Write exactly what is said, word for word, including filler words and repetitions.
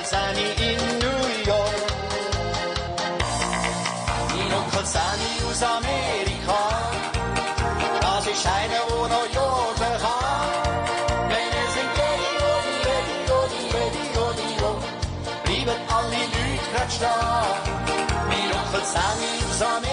Sani in New York. Mein Onkel Sani aus Amerika, das ist einer, der noch jagen kann. Wenn er singt Lady, Lady, Lady, Lady, Lady, Lady, bleiben alle Leute grad stehen. Mein Onkel Sani aus Amerika,